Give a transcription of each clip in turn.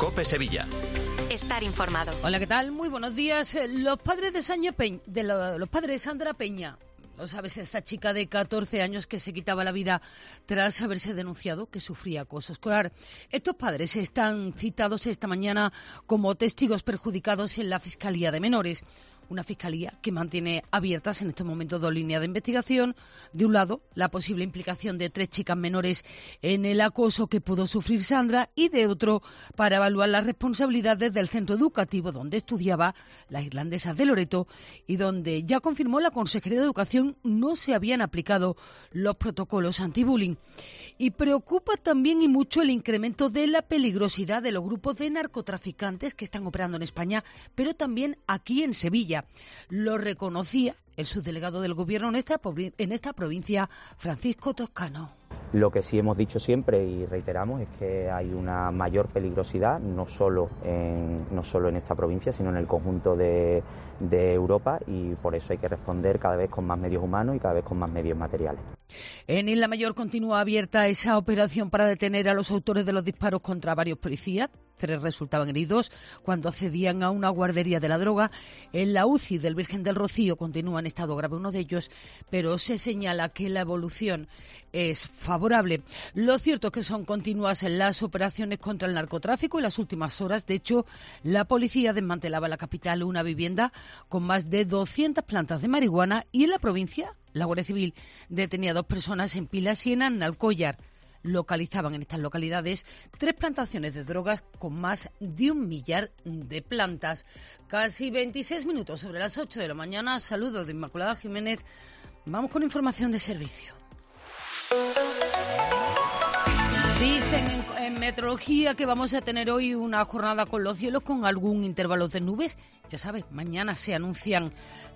COPE Sevilla. Estar informado. Hola, ¿qué tal? Muy buenos días. Los padres de Sandra Peña, ¿lo sabes? Esa chica de 14 años que se quitaba la vida tras haberse denunciado que sufría acoso escolar. Estos padres están citados esta mañana como testigos perjudicados en la Fiscalía de Menores. Una fiscalía que mantiene abiertas en este momento 2 líneas de investigación. De un lado, la posible implicación de 3 chicas menores en el acoso que pudo sufrir Sandra, y de otro, para evaluar las responsabilidades del centro educativo donde estudiaba, las Irlandesas de Loreto, y donde ya confirmó la Consejería de Educación no se habían aplicado los protocolos anti-bullying. Y preocupa también y mucho el incremento de la peligrosidad de los grupos de narcotraficantes que están operando en España, pero también aquí en Sevilla. Lo reconocía el subdelegado del Gobierno en esta provincia, Francisco Toscano. Lo que sí hemos dicho siempre y reiteramos es que hay una mayor peligrosidad, no solo en esta provincia, sino en el conjunto de Europa, y por eso hay que responder cada vez con más medios humanos y cada vez con más medios materiales. En Isla Mayor continúa abierta esa operación para detener a los autores de los disparos contra varios policías. 3 resultaban heridos cuando accedían a una guardería de la droga. En la UCI del Virgen del Rocío continúa en estado grave uno de ellos, pero se señala que la evolución es favorable. Lo cierto es que son continuas las operaciones contra el narcotráfico en las últimas horas. De hecho, la policía desmantelaba en la capital una vivienda con más de 200 plantas de marihuana, y en la provincia la Guardia Civil detenía a 2 personas en Pilas y en Analcollar. Localizaban en estas localidades 3 plantaciones de drogas con más de 1 millar de plantas. Casi 26 minutos sobre las 8 de la mañana. Saludos de Inmaculada Jiménez. Vamos con información de servicio. Dicen en meteorología que vamos a tener hoy una jornada con los cielos con algún intervalo de nubes. Ya sabes, mañana se anuncian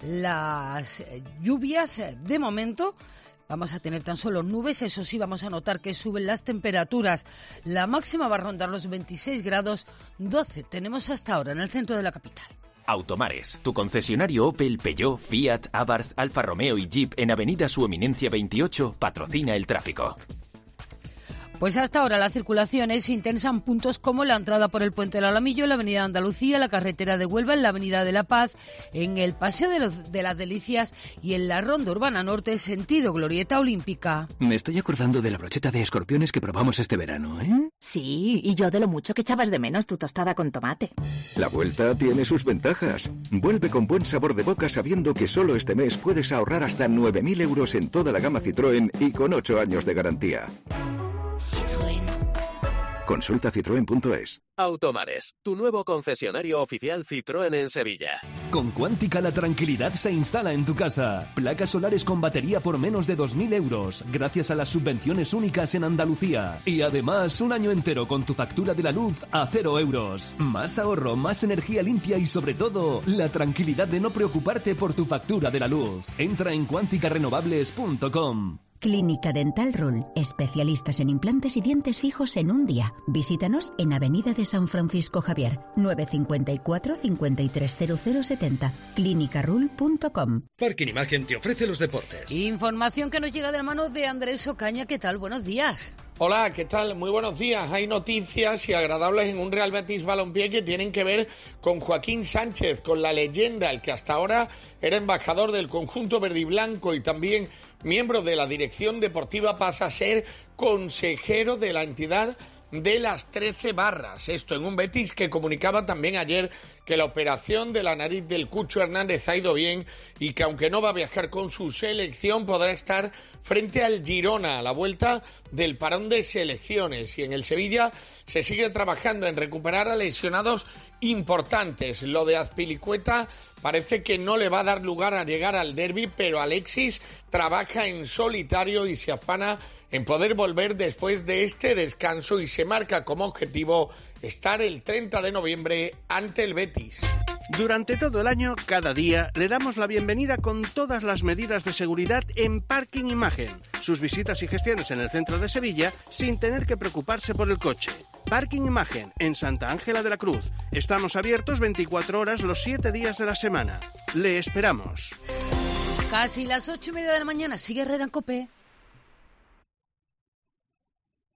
las lluvias. De momento vamos a tener tan solo nubes. Eso sí, vamos a notar que suben las temperaturas. La máxima va a rondar los 26 grados, 12 tenemos hasta ahora en el centro de la capital. Automares, tu concesionario Opel, Peugeot, Fiat, Abarth, Alfa Romeo y Jeep en Avenida Su Eminencia 28 patrocina el tráfico. Pues hasta ahora la circulación es intensa en puntos como la entrada por el Puente del Alamillo, la Avenida Andalucía, la carretera de Huelva, en la Avenida de la Paz, en el Paseo de las Delicias y en la Ronda Urbana Norte, sentido Glorieta Olímpica. Me estoy acordando de la brocheta de escorpiones que probamos este verano, ¿eh? Sí, y yo de lo mucho que echabas de menos tu tostada con tomate. La vuelta tiene sus ventajas. Vuelve con buen sabor de boca sabiendo que solo este mes puedes ahorrar hasta 9.000 euros en toda la gama Citroën y con 8 años de garantía. Citroën. Consulta citroen.es. Automares, tu nuevo concesionario oficial Citroën en Sevilla. Con Quántica la tranquilidad se instala en tu casa. Placas solares con batería por menos de 2.000 euros, gracias a las subvenciones únicas en Andalucía. Y además, un año entero con tu factura de la luz a 0 euros. Más ahorro, más energía limpia y sobre todo, la tranquilidad de no preocuparte por tu factura de la luz. Entra en quanticarenovables.com. Clínica Dental Rule, especialistas en implantes y dientes fijos en un día. Visítanos en Avenida de San Francisco Javier, 954 530070, clinicarule.com. Parking Imagen te ofrece los deportes. Información que nos llega de la mano de Andrés Ocaña. ¿Qué tal? Buenos días. Hola, ¿qué tal? Muy buenos días. Hay noticias y agradables en un Real Betis Balompié que tienen que ver con Joaquín Sánchez, con la leyenda, el que hasta ahora era embajador del conjunto verde y blanco y también miembro de la dirección deportiva, pasa a ser consejero de la entidad de las 13 barras. Esto en un Betis que comunicaba también ayer que la operación de la nariz del Cucho Hernández ha ido bien y que aunque no va a viajar con su selección podrá estar frente al Girona a la vuelta del parón de selecciones. Y en el Sevilla se sigue trabajando en recuperar a lesionados importantes. Lo de Azpilicueta parece que no le va a dar lugar a llegar al derbi, pero Alexis trabaja en solitario y se afana en poder volver después de este descanso y se marca como objetivo estar el 30 de noviembre ante el Betis. Durante todo el año, cada día, le damos la bienvenida con todas las medidas de seguridad en Parking Imagen. Sus visitas y gestiones en el centro de Sevilla sin tener que preocuparse por el coche. Parking Imagen, en Santa Ángela de la Cruz. Estamos abiertos 24 horas los 7 días de la semana. Le esperamos. Casi las 8:30 de la mañana. Sigue Herrera en COPE.